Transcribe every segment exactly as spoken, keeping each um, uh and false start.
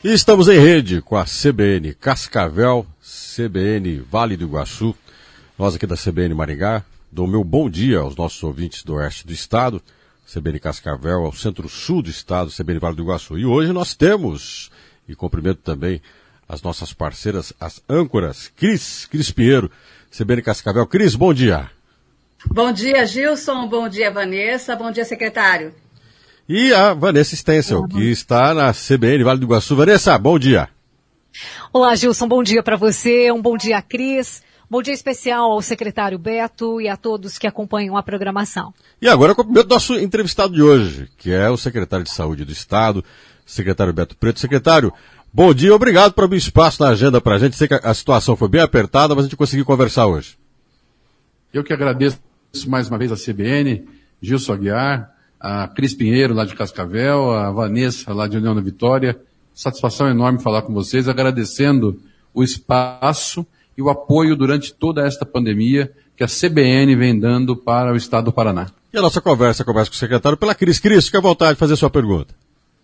E estamos em rede com a C B N Cascavel, C B N Vale do Iguaçu, nós aqui da C B N Maringá. Dou meu bom dia aos nossos ouvintes do oeste do estado, C B N Cascavel, ao centro-sul do estado, C B N Vale do Iguaçu. E hoje nós temos, e cumprimento também as nossas parceiras, as âncoras, Cris, Cris Pinheiro, C B N Cascavel. Cris, bom dia. Bom dia, Gilson, bom dia, Vanessa, bom dia, secretário. E a Vanessa Stencel, que está na C B N Vale do Iguaçu. Vanessa, bom dia. Olá, Gilson, bom dia para você, um bom dia, Cris. Bom dia especial ao secretário Beto e a todos que acompanham a programação. E agora eu cumprimento o nosso entrevistado de hoje, que é o secretário de Saúde do Estado, secretário Beto Preto. Secretário, bom dia, obrigado por abrir espaço na agenda para a gente. Sei que a situação foi bem apertada, mas a gente conseguiu conversar hoje. Eu que agradeço mais uma vez a C B N, Gilson Aguiar, a Cris Pinheiro, lá de Cascavel, a Vanessa, lá de União da Vitória. Satisfação enorme falar com vocês, agradecendo o espaço e o apoio durante toda esta pandemia que a C B N vem dando para o estado do Paraná. E a nossa conversa, conversa com o secretário pela Cris. Cris, fique à vontade de fazer sua pergunta.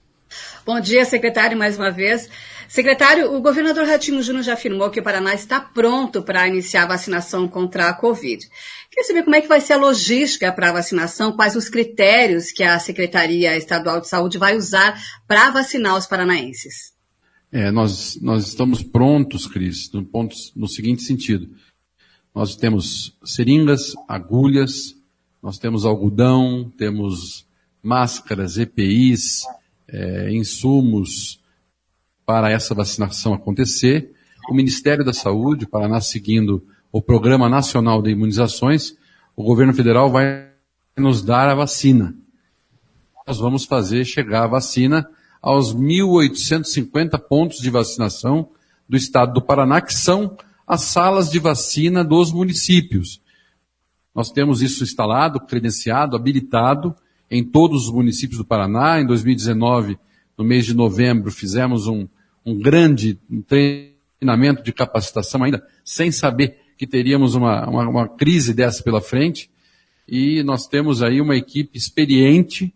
Bom dia, secretário, mais uma vez. Secretário, o governador Ratinho Júnior já afirmou que o Paraná está pronto para iniciar a vacinação contra a Covid. Queria saber como é que vai ser a logística para a vacinação, quais os critérios que a Secretaria Estadual de Saúde vai usar para vacinar os paranaenses. É, nós, nós estamos prontos, Cris, no, ponto, no seguinte sentido. Nós temos seringas, agulhas, nós temos algodão, temos máscaras, E P Is, é, insumos para essa vacinação acontecer. O Ministério da Saúde, o Paraná seguindo o Programa Nacional de Imunizações, o governo federal vai nos dar a vacina. Nós vamos fazer chegar a vacina aos mil oitocentos e cinquenta pontos de vacinação do estado do Paraná, que são as salas de vacina dos municípios. Nós temos isso instalado, credenciado, habilitado em todos os municípios do Paraná. Em dois mil e dezenove, no mês de novembro, fizemos um, um grande treinamento de capacitação, ainda sem saber que teríamos uma, uma, uma crise dessa pela frente, e nós temos aí uma equipe experiente,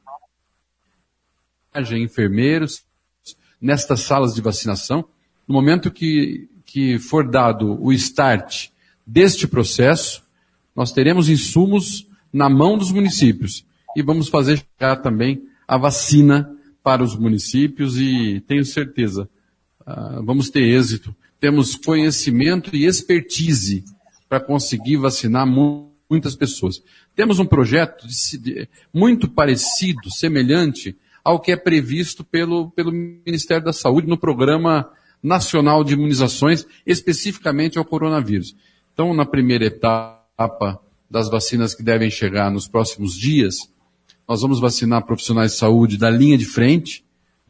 enfermeiros, nestas salas de vacinação. No momento que, que for dado o start deste processo, nós teremos insumos na mão dos municípios e vamos fazer chegar também a vacina para os municípios e tenho certeza, uh, vamos ter êxito. Temos conhecimento e expertise para conseguir vacinar mu- muitas pessoas. Temos um projeto de, de, muito parecido, semelhante ao que é previsto pelo, pelo Ministério da Saúde no Programa Nacional de Imunizações, especificamente ao coronavírus. Então, na primeira etapa das vacinas que devem chegar nos próximos dias, nós vamos vacinar profissionais de saúde da linha de frente,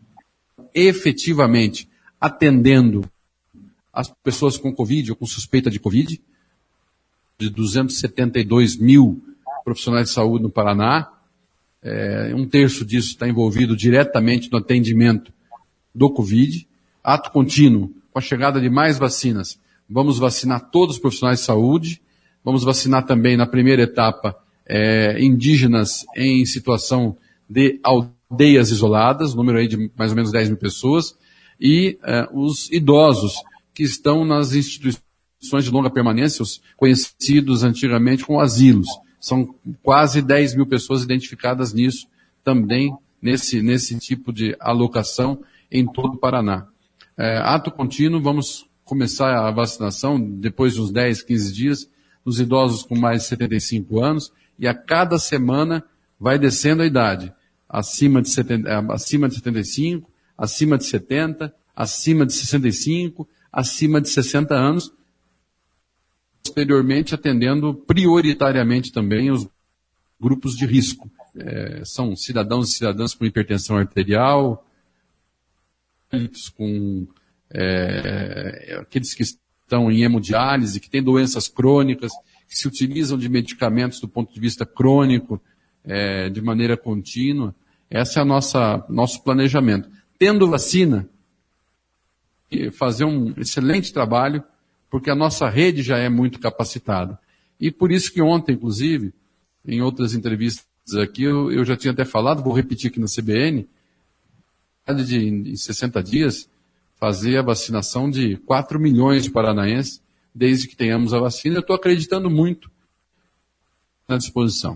efetivamente atendendo as pessoas com Covid ou com suspeita de Covid, de duzentos e setenta e dois mil profissionais de saúde no Paraná. É, um terço disso está envolvido diretamente no atendimento do Covid. Ato contínuo, com a chegada de mais vacinas, vamos vacinar todos os profissionais de saúde, vamos vacinar também na primeira etapa é, indígenas em situação de aldeias isoladas, número aí de mais ou menos dez mil pessoas, e é, os idosos que estão nas instituições de longa permanência, os conhecidos antigamente como asilos. São quase dez mil pessoas identificadas nisso, também nesse, nesse tipo de alocação em todo o Paraná. É, ato contínuo, vamos começar a vacinação depois de uns dez, quinze dias, nos idosos com mais de setenta e cinco anos, e a cada semana vai descendo a idade, acima de, setenta, acima de setenta e cinco, acima de setenta, acima de sessenta e cinco, acima de sessenta anos, posteriormente atendendo prioritariamente também os grupos de risco. É, são cidadãos e cidadãs com hipertensão arterial, com é, aqueles que estão em hemodiálise, que têm doenças crônicas, que se utilizam de medicamentos do ponto de vista crônico, é, de maneira contínua. Esse é o nosso planejamento. Tendo vacina, fazer um excelente trabalho, porque a nossa rede já é muito capacitada. E por isso que ontem, inclusive, em outras entrevistas aqui, eu, eu já tinha até falado, vou repetir aqui na C B N, de, em sessenta dias, fazer a vacinação de quatro milhões de paranaenses, desde que tenhamos a vacina. Eu estou acreditando muito na disposição.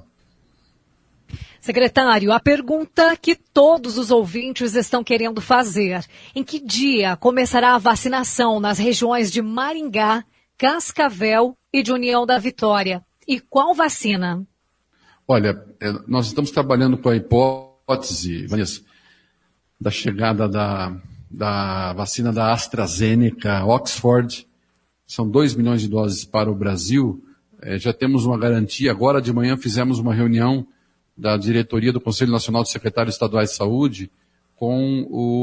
Secretário, a pergunta que todos os ouvintes estão querendo fazer: em que dia começará a vacinação nas regiões de Maringá, Cascavel e de União da Vitória? E qual vacina? Olha, nós estamos trabalhando com a hipótese, Vanessa, da chegada da, da vacina da AstraZeneca, Oxford. São dois milhões de doses para o Brasil. É, já temos uma garantia. Agora de manhã fizemos uma reunião da diretoria do Conselho Nacional de Secretários Estaduais de Saúde com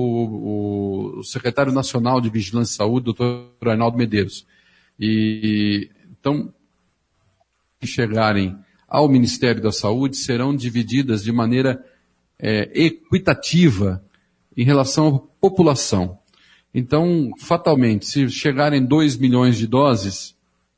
o, o secretário nacional de Vigilância e Saúde, doutor Arnaldo Medeiros. E, então, que chegarem ao Ministério da Saúde serão divididas de maneira é, equitativa em relação à população. Então, fatalmente, se chegarem dois milhões de doses,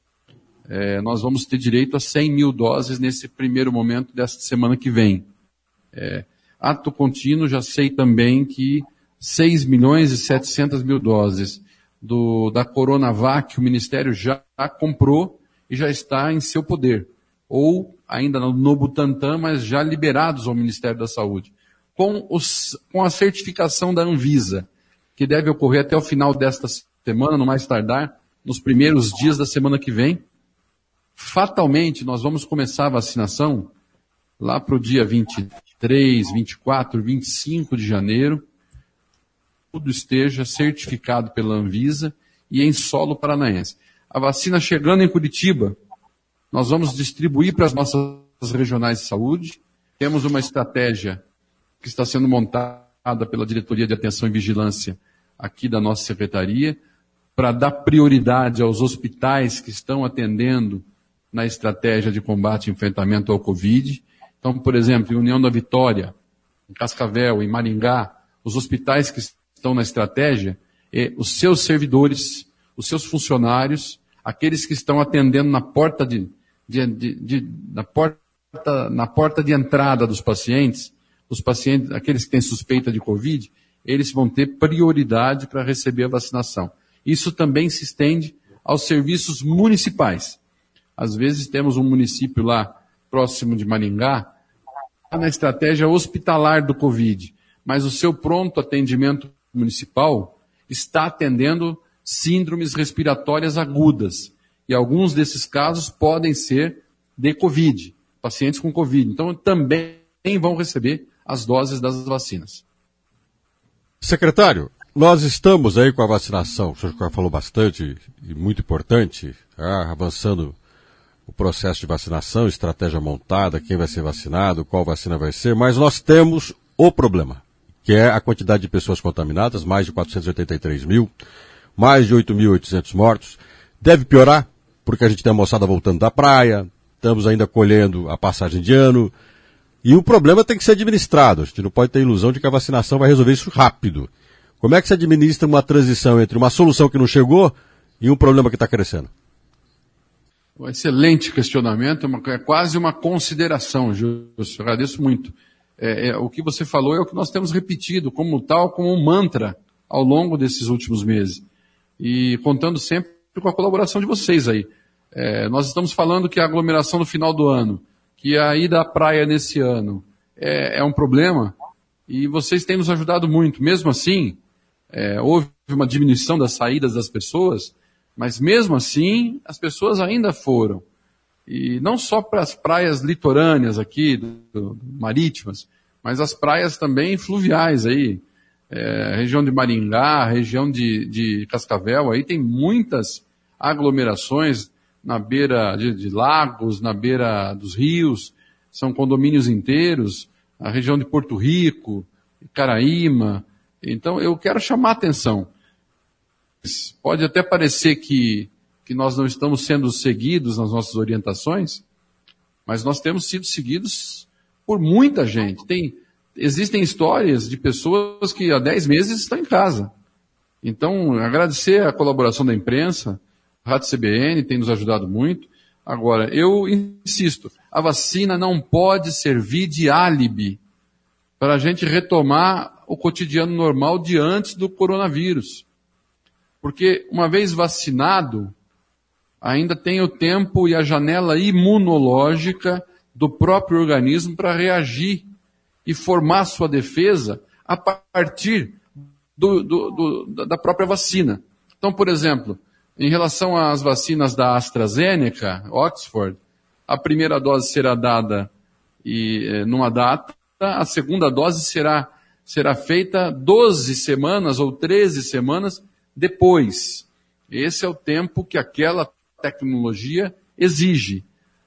é, nós vamos ter direito a cem mil doses nesse primeiro momento desta semana que vem. É, ato contínuo, já sei também que seis milhões e setecentas mil doses do, da Coronavac, o Ministério já comprou e já está em seu poder. Ou ainda no Butantan, mas já liberados ao Ministério da Saúde. Com, os, com a certificação da Anvisa, que deve ocorrer até o final desta semana, no mais tardar, nos primeiros dias da semana que vem. Fatalmente, nós vamos começar a vacinação lá para o dia vinte e três, vinte e quatro, vinte e cinco de janeiro. Tudo esteja certificado pela Anvisa e em solo paranaense. A vacina chegando em Curitiba, nós vamos distribuir para as nossas regionais de saúde. Temos uma estratégia que está sendo montada pela Diretoria de Atenção e Vigilância aqui da nossa secretaria, para dar prioridade aos hospitais que estão atendendo na estratégia de combate e enfrentamento ao Covid. Então, por exemplo, em União da Vitória, em Cascavel, em Maringá, os hospitais que estão na estratégia, e os seus servidores, os seus funcionários, aqueles que estão atendendo na porta de, de, de, de, na porta, na porta de entrada dos pacientes, os pacientes, aqueles que têm suspeita de Covid, eles vão ter prioridade para receber a vacinação. Isso também se estende aos serviços municipais. Às vezes temos um município lá próximo de Maringá, na estratégia hospitalar do Covid, mas o seu pronto atendimento municipal está atendendo síndromes respiratórias agudas. E alguns desses casos podem ser de Covid, pacientes com Covid. Então também vão receber as doses das vacinas. Secretário, nós estamos aí com a vacinação, o senhor já falou bastante e muito importante, tá? Avançando o processo de vacinação, estratégia montada, quem vai ser vacinado, qual vacina vai ser, mas nós temos o problema, que é a quantidade de pessoas contaminadas, mais de quatrocentos e oitenta e três mil, mais de oito mil e oitocentos mortos. Deve piorar, porque a gente tem a moçada voltando da praia, estamos ainda colhendo a passagem de ano, e o problema tem que ser administrado. A gente não pode ter ilusão de que a vacinação vai resolver isso rápido. Como é que se administra uma transição entre uma solução que não chegou e um problema que está crescendo? Um excelente questionamento, é, uma, é quase uma consideração, Júlio. Agradeço muito. É, é, o que você falou é o que nós temos repetido como tal, como um mantra ao longo desses últimos meses. E contando sempre com a colaboração de vocês aí. É, nós estamos falando que a aglomeração no final do ano, que a ida à praia nesse ano é, é um problema, e vocês têm nos ajudado muito. Mesmo assim, é, houve uma diminuição das saídas das pessoas, mas mesmo assim, as pessoas ainda foram. E não só para as praias litorâneas aqui, do, do, marítimas, mas as praias também fluviais aí. É, região de Maringá, região de, de Cascavel, aí tem muitas aglomerações na beira de, de lagos, na beira dos rios, são condomínios inteiros, a região de Porto Rico, Caraíma. Então eu quero chamar a atenção. Pode até parecer que, que nós não estamos sendo seguidos nas nossas orientações, mas nós temos sido seguidos por muita gente. Tem, existem histórias de pessoas que há dez meses estão em casa. Então, agradecer a colaboração da imprensa, a Rádio C B N tem nos ajudado muito. Agora, eu insisto, a vacina não pode servir de álibi para a gente retomar o cotidiano normal de antes do coronavírus. Porque uma vez vacinado, ainda tem o tempo e a janela imunológica do próprio organismo para reagir e formar sua defesa a partir do, do, do, da própria vacina. Então, por exemplo, em relação às vacinas da AstraZeneca, Oxford, a primeira dose será dada e, numa data, a segunda dose será, será feita doze semanas ou treze semanas depois. Esse é o tempo que aquela tecnologia exige.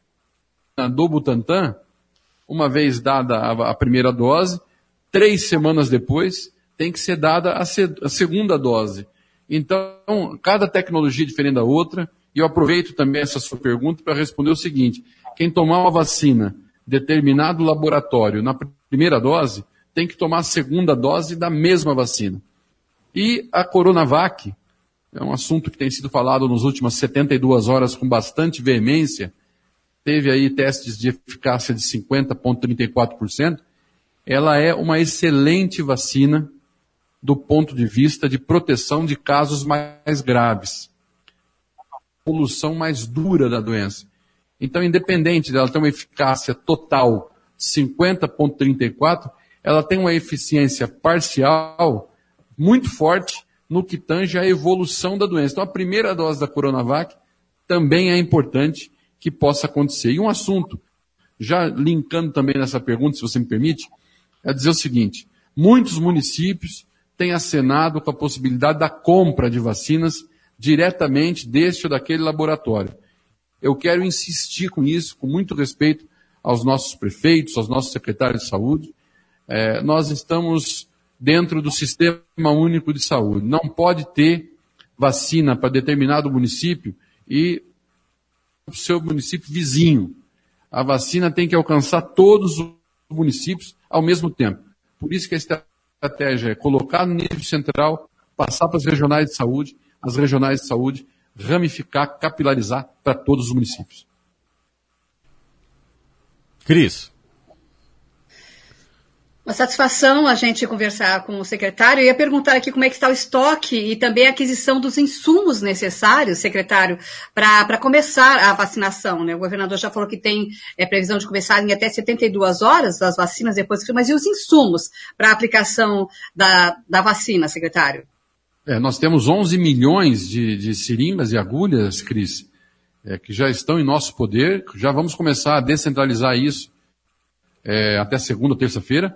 Do Butantan, uma vez dada a, a primeira dose, três semanas depois tem que ser dada a, se, a segunda dose. Então, cada tecnologia é diferente da outra, e eu aproveito também essa sua pergunta para responder o seguinte: quem tomar uma vacina determinado laboratório na primeira dose, tem que tomar a segunda dose da mesma vacina. E a Coronavac, é um assunto que tem sido falado nas últimas setenta e duas horas com bastante veemência, teve aí testes de eficácia de cinquenta vírgula trinta e quatro por cento, ela é uma excelente vacina do ponto de vista de proteção de casos mais graves, evolução mais dura da doença. Então, independente dela ter uma eficácia total de cinquenta vírgula trinta e quatro, ela tem uma eficiência parcial muito forte no que tange a evolução da doença. Então, a primeira dose da Coronavac também é importante que possa acontecer. E um assunto, já linkando também nessa pergunta, se você me permite, é dizer o seguinte: muitos municípios têm acenado com a possibilidade da compra de vacinas diretamente deste ou daquele laboratório. Eu quero insistir com isso, com muito respeito aos nossos prefeitos, aos nossos secretários de saúde. É, nós estamos dentro do Sistema Único de Saúde. Não pode ter vacina para determinado município e o seu município vizinho. A vacina tem que alcançar todos os municípios ao mesmo tempo. Por isso que a estratégia é colocar no nível central, passar para as regionais de saúde, as regionais de saúde ramificar, capilarizar para todos os municípios. Cris. Uma satisfação a gente conversar com o secretário. Eu ia perguntar aqui como é que está o estoque e também a aquisição dos insumos necessários, secretário, para começar a vacinação, né? O governador já falou que tem é, previsão de começar em até setenta e duas horas das vacinas depois, mas e os insumos para a aplicação da, da vacina, secretário? É, nós temos onze milhões de, de seringas e agulhas, Cris, é, que já estão em nosso poder. Já vamos começar a descentralizar isso é, até segunda ou terça-feira.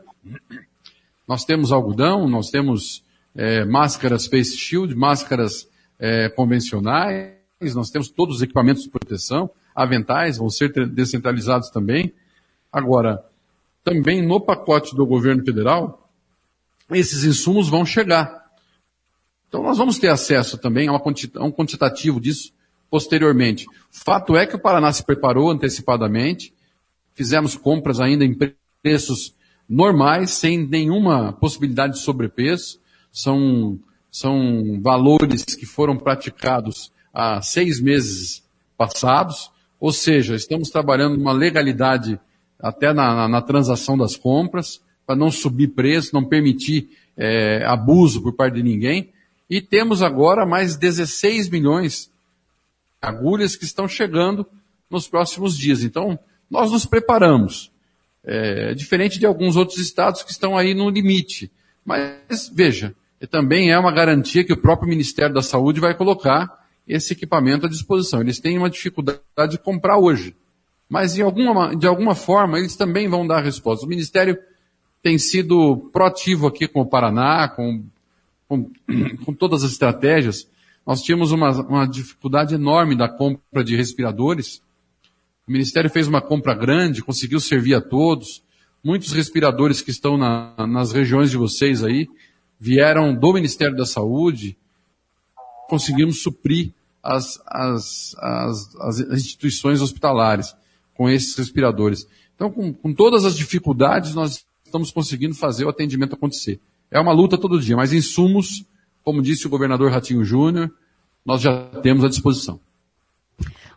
Nós temos algodão, nós temos é, máscaras face shield, máscaras é, convencionais, nós temos todos os equipamentos de proteção, aventais vão ser descentralizados também. Agora, também no pacote do governo federal, esses insumos vão chegar. Então nós vamos ter acesso também a, uma quanti- a um quantitativo disso posteriormente. Fato é que o Paraná se preparou antecipadamente, fizemos compras ainda em preços normais, sem nenhuma possibilidade de sobrepreço. São, são valores que foram praticados há seis meses passados, ou seja, estamos trabalhando uma legalidade até na, na, na transação das compras, para não subir preço, não permitir é, abuso por parte de ninguém. E temos agora mais dezesseis milhões de agulhas que estão chegando nos próximos dias. Então, nós nos preparamos. É, diferente de alguns outros estados que estão aí no limite. Mas, veja, também é uma garantia que o próprio Ministério da Saúde vai colocar esse equipamento à disposição. Eles têm uma dificuldade de comprar hoje. Mas, de alguma, de alguma forma, eles também vão dar resposta. O Ministério tem sido proativo aqui com o Paraná, com Com, com todas as estratégias. Nós tínhamos uma, uma dificuldade enorme da compra de respiradores. O Ministério fez uma compra grande, conseguiu servir a todos. Muitos respiradores que estão na, nas regiões de vocês aí vieram do Ministério da Saúde. Conseguimos suprir as, as, as, as instituições hospitalares com esses respiradores. Então, com, com todas as dificuldades, nós estamos conseguindo fazer o atendimento acontecer. É uma luta todo dia, mas insumos, como disse o governador Ratinho Júnior, nós já temos à disposição.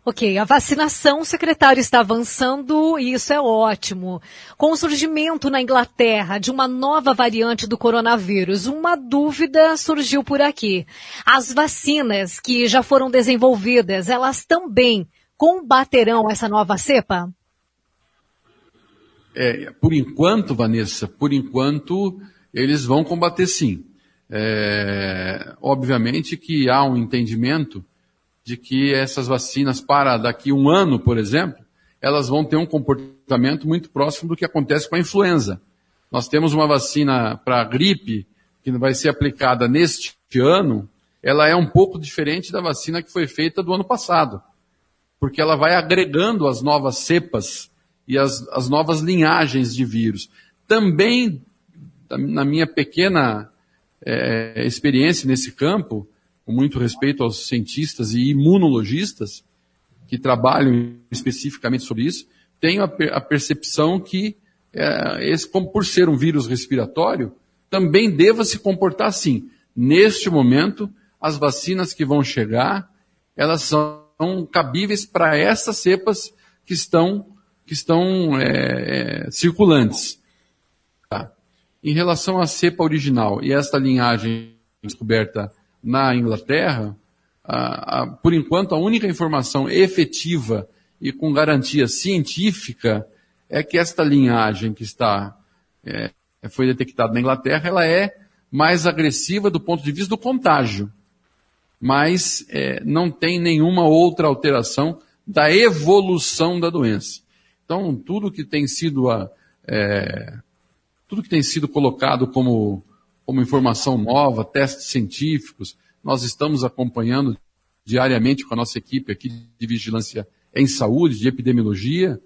Ok, a vacinação, o secretário, está avançando e isso é ótimo. Com o surgimento na Inglaterra de uma nova variante do coronavírus, uma dúvida surgiu por aqui. As vacinas que já foram desenvolvidas, elas também combaterão essa nova cepa? É, por enquanto, Vanessa, por enquanto, eles vão combater sim. É, obviamente que há um entendimento de que essas vacinas, para daqui um ano, por exemplo, elas vão ter um comportamento muito próximo do que acontece com a influenza. Nós temos uma vacina para a gripe, que vai ser aplicada neste ano, ela é um pouco diferente da vacina que foi feita do ano passado, porque ela vai agregando as novas cepas e as, as novas linhagens de vírus. Também, na minha pequena é, experiência nesse campo, com muito respeito aos cientistas e imunologistas que trabalham especificamente sobre isso, tenho a, per- a percepção que, é, esse, como por ser um vírus respiratório, também deva se comportar assim. Neste momento, as vacinas que vão chegar, elas são cabíveis para essas cepas que estão, que estão é, é, circulantes. Tá. Em relação à cepa original e esta linhagem descoberta na Inglaterra, a, a, por enquanto a única informação efetiva e com garantia científica é que esta linhagem que está, é, foi detectada na Inglaterra, ela é mais agressiva do ponto de vista do contágio, mas é, não tem nenhuma outra alteração da evolução da doença. Então, tudo que tem sido, a, é, tudo que tem sido colocado como como informação nova, testes científicos, nós estamos acompanhando diariamente com a nossa equipe aqui de vigilância em saúde, de epidemiologia,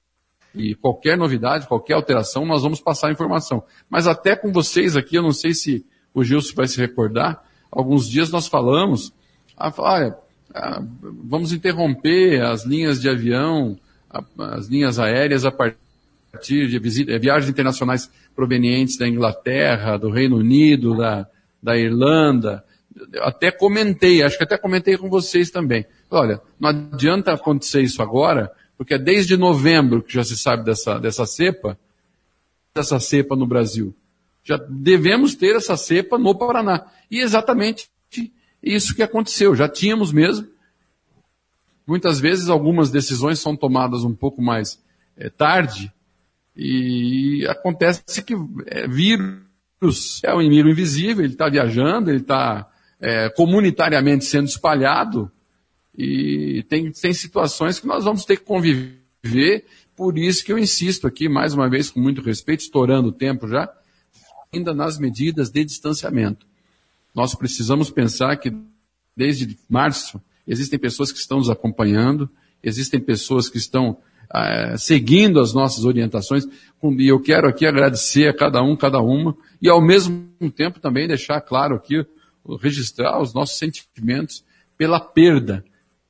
e qualquer novidade, qualquer alteração, nós vamos passar a informação. Mas até com vocês aqui, eu não sei se o Gilson vai se recordar, alguns dias nós falamos, ah, olha, ah, vamos interromper as linhas de avião, as linhas aéreas a partir a partir de visita, viagens internacionais provenientes da Inglaterra, do Reino Unido, da, da Irlanda. Eu até comentei, acho que até comentei com vocês também. Olha, não adianta acontecer isso agora, porque é desde novembro que já se sabe dessa, dessa cepa, dessa cepa no Brasil. Já devemos ter essa cepa no Paraná. E exatamente isso que aconteceu, já tínhamos mesmo. Muitas vezes algumas decisões são tomadas um pouco mais é, tarde, e acontece que é, vírus é um inimigo invisível, ele está viajando, ele está é, comunitariamente sendo espalhado, e tem, tem situações que nós vamos ter que conviver, por isso que eu insisto aqui, mais uma vez, com muito respeito, estourando o tempo já, ainda nas medidas de distanciamento. Nós precisamos pensar que desde março existem pessoas que estão nos acompanhando, existem pessoas que estão Uh, seguindo as nossas orientações, e eu quero aqui agradecer a cada um, cada uma, e ao mesmo tempo também deixar claro aqui, registrar os nossos sentimentos pela perda.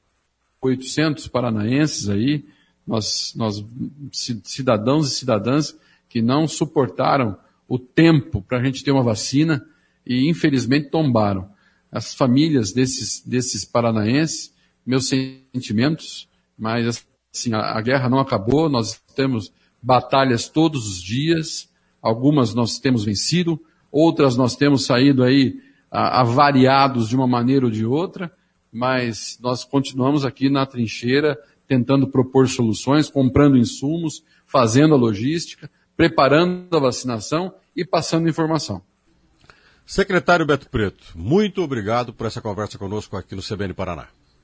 oitocentos paranaenses aí, nós, nós, cidadãos e cidadãs que não suportaram o tempo para a gente ter uma vacina e infelizmente tombaram. As famílias desses, desses paranaenses, meus sentimentos, mas Sim, a, a guerra não acabou, nós temos batalhas todos os dias, algumas nós temos vencido, outras nós temos saído aí a, avariados de uma maneira ou de outra, mas nós continuamos aqui na trincheira, tentando propor soluções, comprando insumos, fazendo a logística, preparando a vacinação e passando informação. Secretário Beto Preto, muito obrigado por essa conversa conosco aqui no C B N Paraná.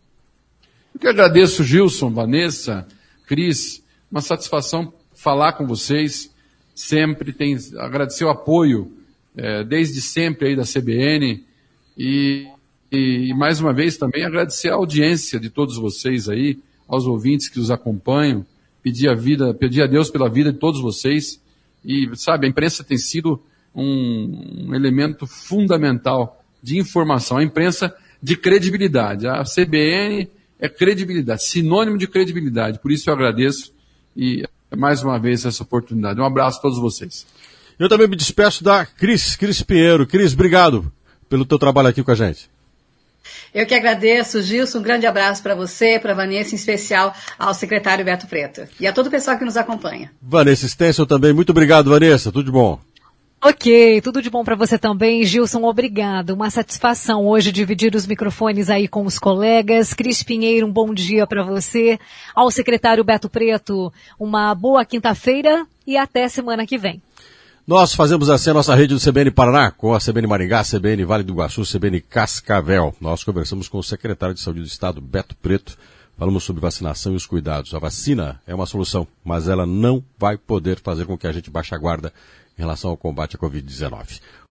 Eu que agradeço, Gilson, Vanessa, Cris, uma satisfação falar com vocês, sempre tem, agradecer o apoio, é, desde sempre aí da C B N, e, e mais uma vez também agradecer a audiência de todos vocês aí, aos ouvintes que os acompanham, pedir a vida, pedir a Deus pela vida de todos vocês, e sabe, a imprensa tem sido um, um elemento fundamental de informação, a imprensa de credibilidade, a C B N é credibilidade, sinônimo de credibilidade. Por isso eu agradeço e mais uma vez essa oportunidade. Um abraço a todos vocês. Eu também me despeço da Cris, Cris Pinheiro. Cris, obrigado pelo teu trabalho aqui com a gente. Eu que agradeço, Gilson, um grande abraço para você, para a Vanessa, em especial ao secretário Beto Preto e a todo o pessoal que nos acompanha. Vanessa Stencil também, muito obrigado, Vanessa, tudo de bom. Ok, tudo de bom para você também, Gilson, obrigado. Uma satisfação hoje dividir os microfones aí com os colegas. Cris Pinheiro, um bom dia para você. Ao secretário Beto Preto, uma boa quinta-feira e até semana que vem. Nós fazemos assim a nossa rede do C B N Paraná, com a C B N Maringá, C B N Vale do Iguaçu, C B N Cascavel. Nós conversamos com o secretário de Saúde do Estado, Beto Preto. Falamos sobre vacinação e os cuidados. A vacina é uma solução, mas ela não vai poder fazer com que a gente baixe a guarda em relação ao combate à covid dezenove.